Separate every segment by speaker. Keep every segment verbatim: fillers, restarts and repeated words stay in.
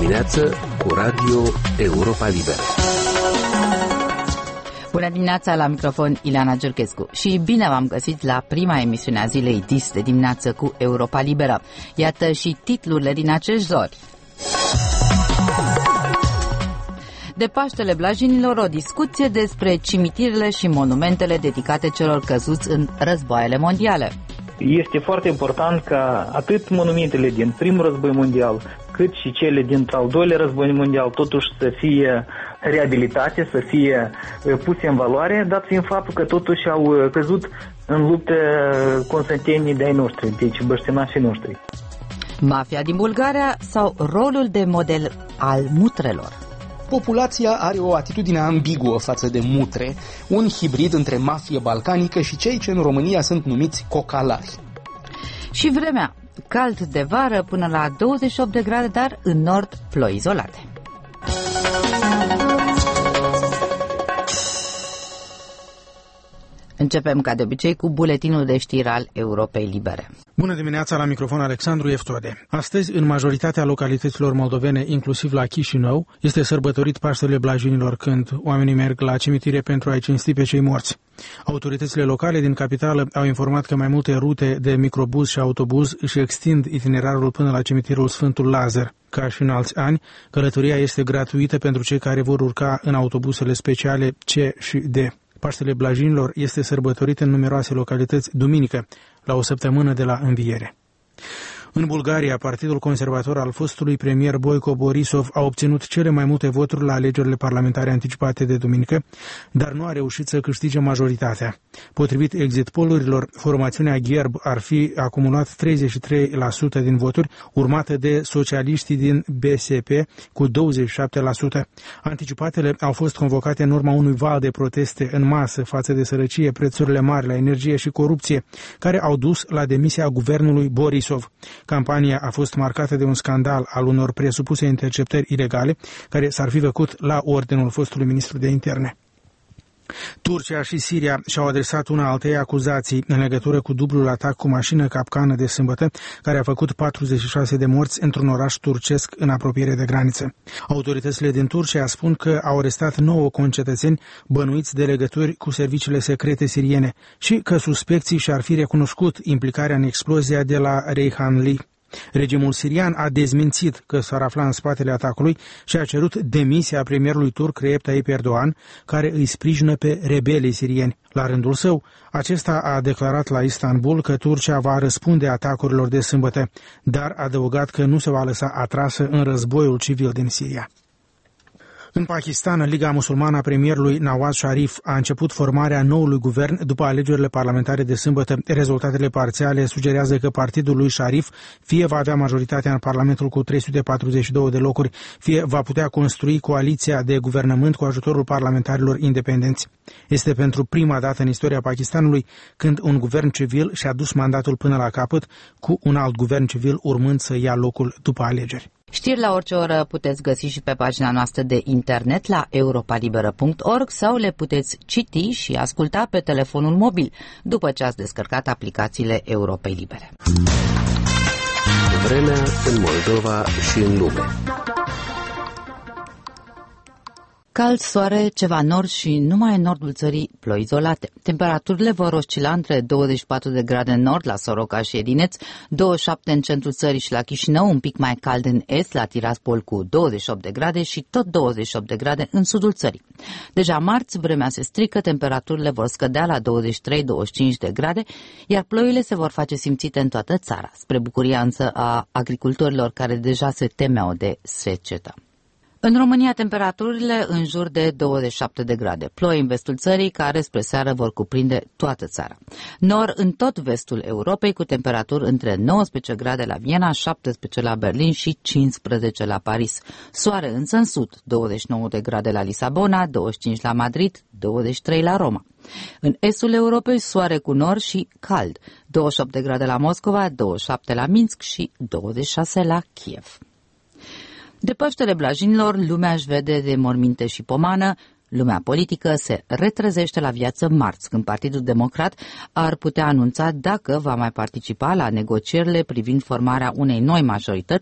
Speaker 1: dimineață cu Radio Europa Liberă.
Speaker 2: Bună dimineața, la microfon Ileana Giurchescu și bine v-am găsit la prima emisiune a zilei D I S de dimineață cu Europa Liberă. Iată și titlurile din acești zori. De Paștele Blajinilor, o discuție despre cimitirele și monumentele dedicate celor căzuți în războaiele mondiale.
Speaker 3: Este foarte important ca atât monumentele din primul război mondial, cât și cele din al doilea război mondial, totuși să fie reabilitate, să fie puse în valoare, dat fiind faptul că totuși au căzut în luptă consătenii de ai noștri, deci băștinașii noștri.
Speaker 2: Mafia din Bulgaria sau rolul de model al mutrelor?
Speaker 4: Populația are o atitudine ambiguă față de mutre, un hibrid între mafie balcanică și cei ce în România sunt numiți cocalari.
Speaker 2: Și vremea, cald de vară până la douăzeci și opt de grade, dar în nord ploi izolate. Începem ca de obicei cu buletinul de știri al Europei Libere.
Speaker 5: Bună dimineața, la microfon Alexandru Eftode. Astăzi, în majoritatea localităților moldovene, inclusiv la Chișinău, este sărbătorit Paștele Blajinilor, când oamenii merg la cimitire pentru a-i cinsti pe cei morți. Autoritățile locale din capitală au informat că mai multe rute de microbuz și autobuz își extind itinerarul până la cimitirul Sfântul Lazar. Ca și în alți ani, călătoria este gratuită pentru cei care vor urca în autobuzele speciale C și D. Paștele Blajinilor este sărbătorit în numeroase localități duminică, la o săptămână de la înviere. În Bulgaria, Partidul Conservator al fostului premier Boico Borisov a obținut cele mai multe voturi la alegerile parlamentare anticipate de duminică, dar nu a reușit să câștige majoritatea. Potrivit exit poll-urilor, formațiunea Gherb ar fi acumulat treizeci și trei la sută din voturi, urmată de socialiștii din B S P cu douăzeci și șapte la sută. Anticipatele au fost convocate în urma unui val de proteste în masă față de sărăcie, prețurile mari la energie și corupție, care au dus la demisia guvernului Borisov. Campania a fost marcată de un scandal al unor presupuse interceptări ilegale, care s-ar fi făcut la ordinul fostului ministru de interne. Turcia și Siria și-au adresat una altei acuzații în legătură cu dublul atac cu mașină capcană de sâmbătă, care a făcut patruzeci și șase de morți într-un oraș turcesc în apropiere de graniță. Autoritățile din Turcia spun că au arestat nouă concetățeni bănuiți de legături cu serviciile secrete siriene și că suspecții și-ar fi recunoscut implicarea în explozia de la Reyhanli. Regimul sirian a dezmințit că s-ar afla în spatele atacului și a cerut demisia premierului turc Recep Tayyip Erdogan, care îi sprijină pe rebelii sirieni. La rândul său, acesta a declarat la Istanbul că Turcia va răspunde atacurilor de sâmbătă, dar a adăugat că nu se va lăsa atrasă în războiul civil din Siria. În Pakistan, Liga Musulmană a premierului Nawaz Sharif a început formarea noului guvern după alegerile parlamentare de sâmbătă. Rezultatele parțiale sugerează că partidul lui Sharif fie va avea majoritatea în Parlamentul cu trei sute patruzeci și două de locuri, fie va putea construi coaliția de guvernământ cu ajutorul parlamentarilor independenți. Este pentru prima dată în istoria Pakistanului când un guvern civil și-a dus mandatul până la capăt, cu un alt guvern civil urmând să ia locul după alegeri.
Speaker 2: Știri la orice oră puteți găsi și pe pagina noastră de internet la europa liberă punct org sau le puteți citi și asculta pe telefonul mobil după ce ați descărcat aplicațiile Europei Libere.
Speaker 1: Vremea în Moldova și în lume.
Speaker 2: Cald, soare, ceva nord și numai în nordul țării ploi izolate. Temperaturile vor oscila între douăzeci și patru de grade în nord, la Soroca și Edineț, douăzeci și șapte în centrul țării și la Chișinău, un pic mai cald în est, la Tiraspol cu douăzeci și opt de grade și tot douăzeci și opt de grade în sudul țării. Deja marți, vremea se strică, temperaturile vor scădea la douăzeci și trei douăzeci și cinci de grade, iar ploile se vor face simțite în toată țara, spre bucuria însă a agricultorilor care deja se temeau de secetă. În România, temperaturile în jur de douăzeci și șapte de grade. Ploi în vestul țării, care spre seară vor cuprinde toată țara. Nor în tot vestul Europei, cu temperaturi între nouăsprezece grade la Viena, șaptesprezece la Berlin și cincisprezece la Paris. Soare însă în sud, douăzeci și nouă de grade la Lisabona, douăzeci și cinci la Madrid, douăzeci și trei la Roma. În estul Europei, soare cu nor și cald, douăzeci și opt de grade la Moscova, douăzeci și șapte la Minsk și douăzeci și șase la Kiev. De Paștele Blajinilor, lumea își vede de morminte și pomană, lumea politică se retrezește la viață marți, când Partidul Democrat ar putea anunța dacă va mai participa la negocierile privind formarea unei noi majorități,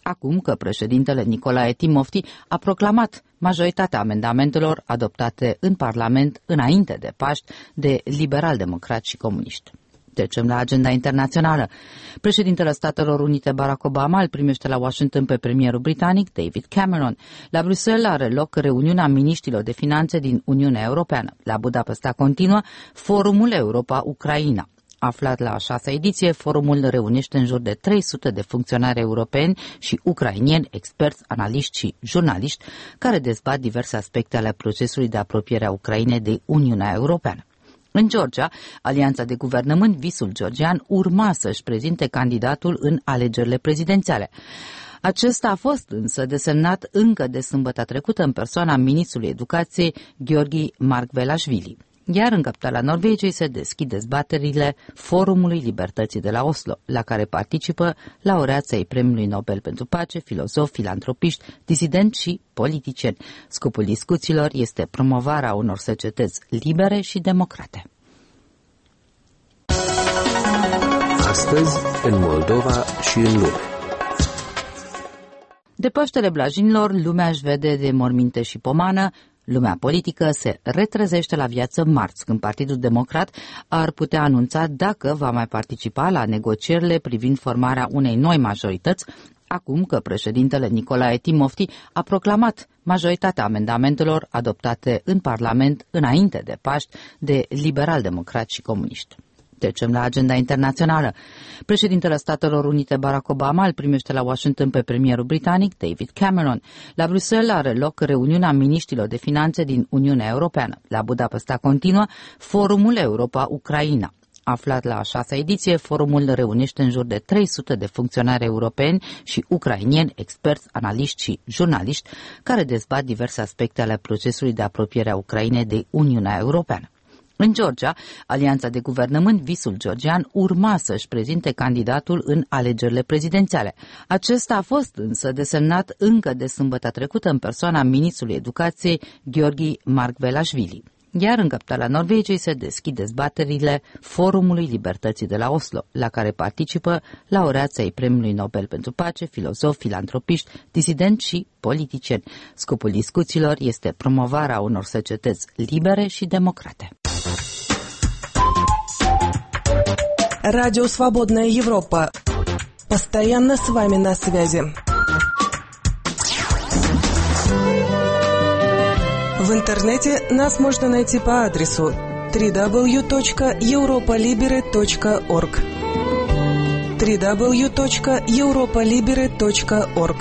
Speaker 2: acum că președintele Nicolae Timofti a proclamat majoritatea amendamentelor adoptate în Parlament înainte de Paști de liberal-democrați și comuniști. Trecem la agenda internațională. Președintele Statelor Unite Barack Obama îl primește la Washington pe premierul britanic David Cameron. La Bruxelles are loc reuniunea miniștrilor de finanțe din Uniunea Europeană. La Budapesta continuă forumul Europa-Ucraina. Aflat la a șasea ediție, forumul reunește în jur de trei sute de funcționari europeni și ucrainieni, experți, analiști și jurnaliști, care dezbat diverse aspecte ale procesului de apropiere a Ucrainei de Uniunea Europeană. În Georgia, Alianța de Guvernământ Visul Georgian urma să-și prezinte candidatul în alegerile prezidențiale. Acesta a fost însă desemnat încă de sâmbătă trecută în persoana ministrului educației Gheorghi Margvelashvili. Iar în capitala Norvegiei se deschid dezbaterile Forumului Libertății de la Oslo, la care participă laureații ai Premiului Nobel pentru Pace, filozofi, filantropiști, disidenți și politicieni. Scopul discuțiilor este promovarea unor societăți libere și democrate.
Speaker 1: Astăzi, în Moldova și în lume.
Speaker 2: De Paștele Blajinilor, lumea își vede de morminte și pomană. Lumea politică se retrezește la viață marți, când Partidul Democrat ar putea anunța dacă va mai participa la negocierile privind formarea unei noi majorități, acum că președintele Nicolae Timofti a proclamat majoritatea amendamentelor adoptate în Parlament înainte de Paști de liberal-democrați și comuniști. Trecem la agenda internațională. Președintele Statelor Unite Barack Obama îl primește la Washington pe premierul britanic David Cameron. La Bruxelles are loc reuniunea miniștrilor de finanțe din Uniunea Europeană. La Budapesta continuă forumul Europa-Ucraina. Aflat la a șasea ediție, forumul reunește în jur de trei sute de funcționari europeni și ucrainieni, experți, analiști și jurnaliști, care dezbat diverse aspecte ale procesului de apropiere a Ucrainei de Uniunea Europeană. În Georgia, Alianța de Guvernământ Visul Georgian urma să-și prezinte candidatul în alegerile prezidențiale. Acesta a fost însă desemnat încă de sâmbătă trecută în persoana ministrului educației Gheorghi Margvelashvili. Iar în capitala Norvegiei se deschid dezbaterile Forumului Libertății de la Oslo, la care participă laureații ai Premiului Nobel pentru Pace, filozofi, filantropiști, disidenți și politicieni. Scopul discuțiilor este promovarea unor societăți libere și democrate.
Speaker 6: Радио «Свободная Европа». Постоянно с вами на связи. В интернете нас можно найти по адресу дабл ю дабл ю дабл ю точка европа либере точка орг дабл ю дабл ю дабл ю точка европа либере точка орг.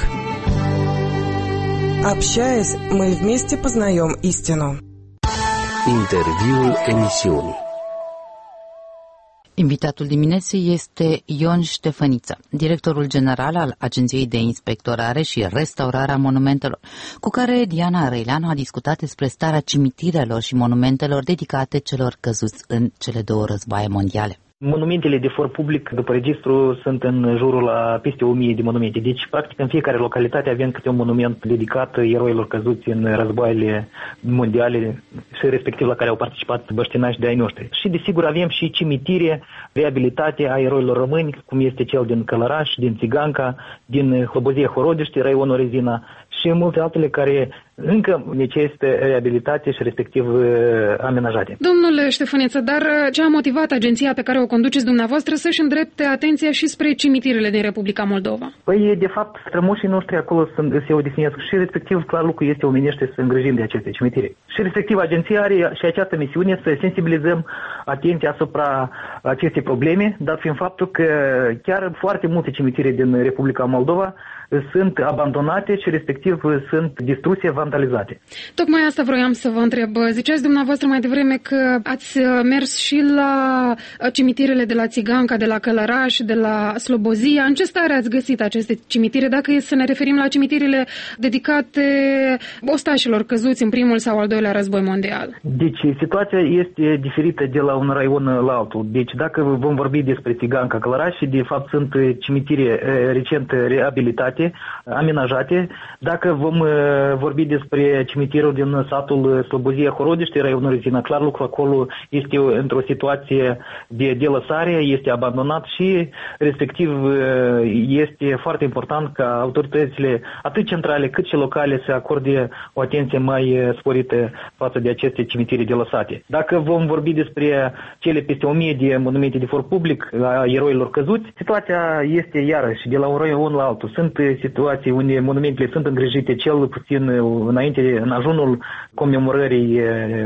Speaker 6: Общаясь, мы вместе познаем истину.
Speaker 1: Interviul emisiunii.
Speaker 2: Invitatul dimineții este Ion Ștefăniță, directorul general al Agenției de Inspectorare și Restaurare a Monumentelor, cu care Diana Răileanu a discutat despre starea cimitirelor și monumentelor dedicate celor căzuți în cele două războaie mondiale.
Speaker 3: Monumentele de for public, după registru, sunt în jurul la peste o mie de monumente. Deci, practic, în fiecare localitate avem câte un monument dedicat eroilor căzuți în războaiele mondiale și respectiv la care au participat băștinași de ai noștri. Și, desigur, avem și cimitire, reabilitate a eroilor români, cum este cel din Călăraș, din Țiganca, din Hlobozia Horodiște, raionul Rezina și multe altele care încă necesită reabilitate și respectiv amenajate.
Speaker 7: Domnule Ștefăniță, dar ce a motivat agenția pe care o conduceți dumneavoastră să-și îndrepte atenția și spre cimitirele din Republica Moldova?
Speaker 3: Păi, de fapt, strămoșii noștri acolo se odihnesc și respectiv, clar lucru este omenește să îngrijim de aceste cimitire. Și respectiv, agenția are și această misiune să sensibilizăm atenția asupra acestei probleme, dat fiind faptul că chiar foarte multe cimitire din Republica Moldova sunt abandonate și respectiv sunt distruse, vandalizate.
Speaker 7: Tocmai asta vroiam să vă întreb. Ziceați dumneavoastră mai devreme că ați mers și la cimitirele de la Țiganca, de la Călăraș, de la Slobozia. În ce stare ați găsit aceste cimitire? Dacă e să ne referim la cimitirele dedicate ostașilor căzuți în primul sau al doilea război mondial.
Speaker 3: Deci situația este diferită de la un raion la altul. Deci dacă vom vorbi despre Țiganca, Călăraș, de fapt sunt cimitire recent reabilitate adaptate, amenajate. Dacă vom vorbi despre cimitirul din satul Slobozia Horodiște, raionul Rezina, clar lucru acolo este într-o situație de delăsare, este abandonat și respectiv este foarte important ca autoritățile atât centrale cât și locale să acorde o atenție mai sporită față de aceste cimitire delăsate. Dacă vom vorbi despre cele peste o mie de monumente de for public a eroilor căzuți, situația este iarăși de la un raion la altul. Sunt situații unde monumentele sunt îngrijite cel puțin înainte, în ajunul comemorării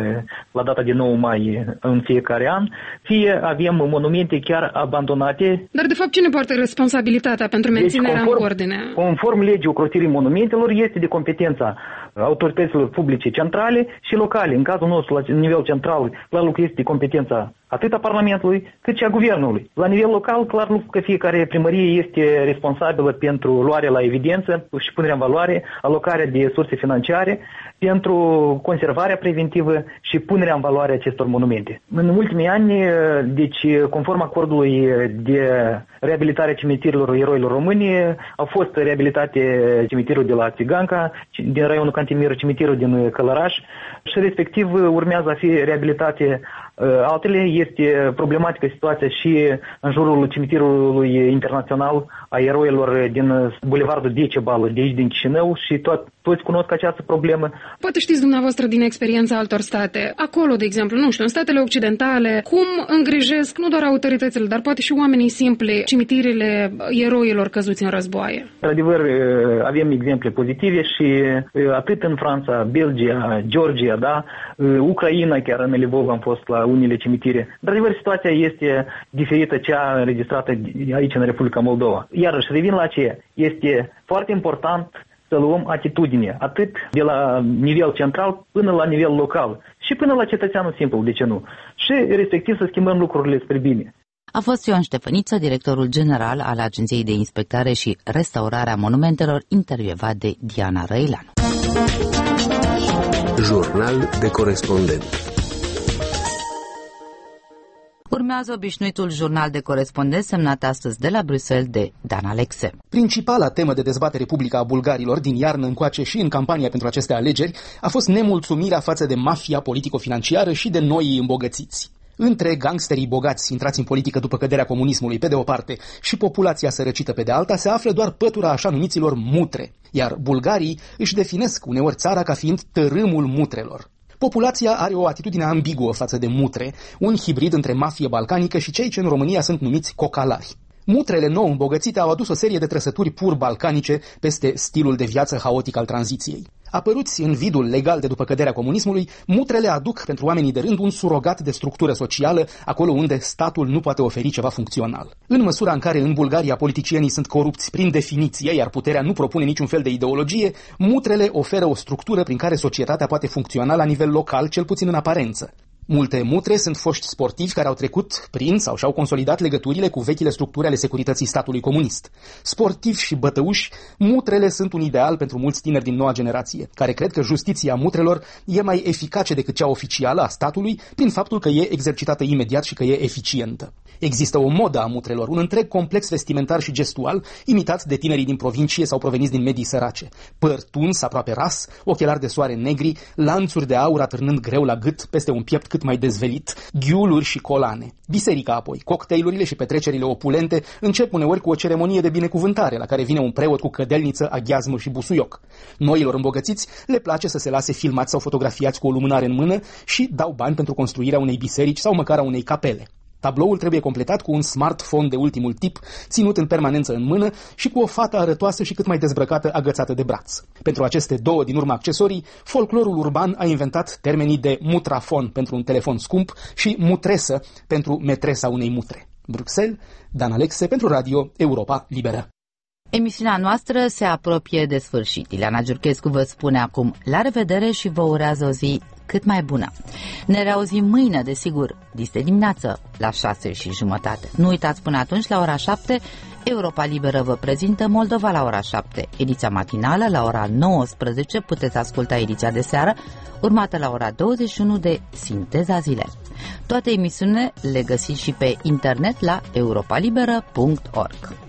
Speaker 3: la data de nouă mai în fiecare an, fie avem monumente chiar abandonate.
Speaker 7: Dar de fapt cine poartă responsabilitatea pentru menținerea deci, conform, în ordine?
Speaker 3: Conform legii ocrotirii monumentelor este de competența autorităților publice centrale și locale. În cazul nostru, la nivel central, clar lucru este de competența atât a Parlamentului, cât și a Guvernului. La nivel local, clar lucru că fiecare primărie este responsabilă pentru luarea la evidență și punerea în valoare, alocarea de surse financiare, pentru conservarea preventivă și punerea în valoare acestor monumente. În ultimii ani, deci, conform acordului de reabilitare a cimitirilor eroilor români, au fost reabilitate cimitirul de la Țiganca, din raionul Cantimir, cimitirul din Călăraș și respectiv urmează a fi reabilitate altele. Este problematică situația și în jurul cimitirului internațional a eroilor din Bulevardul Decebal, de aici din Chișinău și tot, toți cunosc această problemă.
Speaker 7: Poate știți dumneavoastră din experiența altor state, acolo, de exemplu, nu știu, în statele occidentale, cum îngrijesc nu doar autoritățile, dar poate și oamenii simpli cimitirile eroilor căzuți în războaie?
Speaker 3: Într-adevăr, avem exemple pozitive și atât în Franța, Belgia, Georgia, da, Ucraina, chiar în Lvov am fost la unele cimitire. Într-adevăr, situația este diferită cea înregistrată aici în Republica Moldova. Iarăși, revin la aceea, este foarte important să luăm atitudine, atât de la nivel central până la nivel local și până la cetățeanul simplu, de ce nu? Și respectiv să schimbăm lucrurile spre bine.
Speaker 2: A fost Ioan Ștefăniță, directorul general al Agenției de Inspectare și Restaurare a Monumentelor, intervievat de Diana Răileanu.
Speaker 1: Jurnal de corespondent.
Speaker 2: Urmează obișnuitul jurnal de corespondent semnat astăzi de la Bruxelles de Dan Alexe.
Speaker 4: Principala temă de dezbatere publică a bulgarilor din iarnă încoace și în campania pentru aceste alegeri a fost nemulțumirea față de mafia politico-financiară și de noii îmbogățiți. Între gangsterii bogați intrați în politică după căderea comunismului pe de o parte și populația sărăcită pe de alta se află doar pătura așa numiților mutre, iar bulgarii își definesc uneori țara ca fiind tărâmul mutrelor. Populația are o atitudine ambiguă față de mutre, un hibrid între mafie balcanică și cei ce în România sunt numiți cocalari. Mutrele nou îmbogățite au adus o serie de trăsături pur balcanice peste stilul de viață haotic al tranziției. Apăruți în vidul legal de după căderea comunismului, mutrele aduc pentru oamenii de rând un surogat de structură socială, acolo unde statul nu poate oferi ceva funcțional. În măsura în care în Bulgaria politicienii sunt corupți prin definiție, iar puterea nu propune niciun fel de ideologie, mutrele oferă o structură prin care societatea poate funcționa la nivel local, cel puțin în aparență. Multe mutre sunt foști sportivi care au trecut prin sau și-au consolidat legăturile cu vechile structuri ale securității statului comunist. Sportivi și bătăuși, mutrele sunt un ideal pentru mulți tineri din noua generație, care cred că justiția mutrelor e mai eficace decât cea oficială a statului prin faptul că e exercitată imediat și că e eficientă. Există o modă a mutrelor, un întreg complex vestimentar și gestual imitat de tinerii din provincie sau proveniți din medii sărace. Păr tuns, aproape ras, ochelari de soare negri, lanțuri de aur atârnând greu la gât peste un piept cât mai dezvelit, ghiuluri și colane. Biserica apoi, cocktailurile și petrecerile opulente încep uneori cu o ceremonie de binecuvântare la care vine un preot cu cădelniță, aghiazmă și busuioc. Noilor îmbogățiți le place să se lase filmați sau fotografiați cu o lumânare în mână și dau bani pentru construirea unei biserici sau măcar a unei capele. Tabloul trebuie completat cu un smartphone de ultimul tip, ținut în permanență în mână și cu o fată arătoasă și cât mai dezbrăcată agățată de braț. Pentru aceste două din urmă accesorii, folclorul urban a inventat termenii de mutrafon pentru un telefon scump și mutresă pentru metresa unei mutre. Bruxelles, Dan Alexe pentru Radio Europa Liberă.
Speaker 2: Emisiunea noastră se apropie de sfârșit. Ileana Giurchescu vă spune acum la revedere și vă urează o zi cât mai bună. Ne reauzim mâine, desigur, dis de dimineață, la șase și jumătate. Nu uitați până atunci, la ora șapte, Europa Liberă vă prezintă Moldova la ora șapte. Ediția matinală la ora nouăsprezece, puteți asculta ediția de seară, urmată la ora douăzeci și unu de Sinteza Zilei. Toate emisiunile le găsiți și pe internet la europa liberă punct org.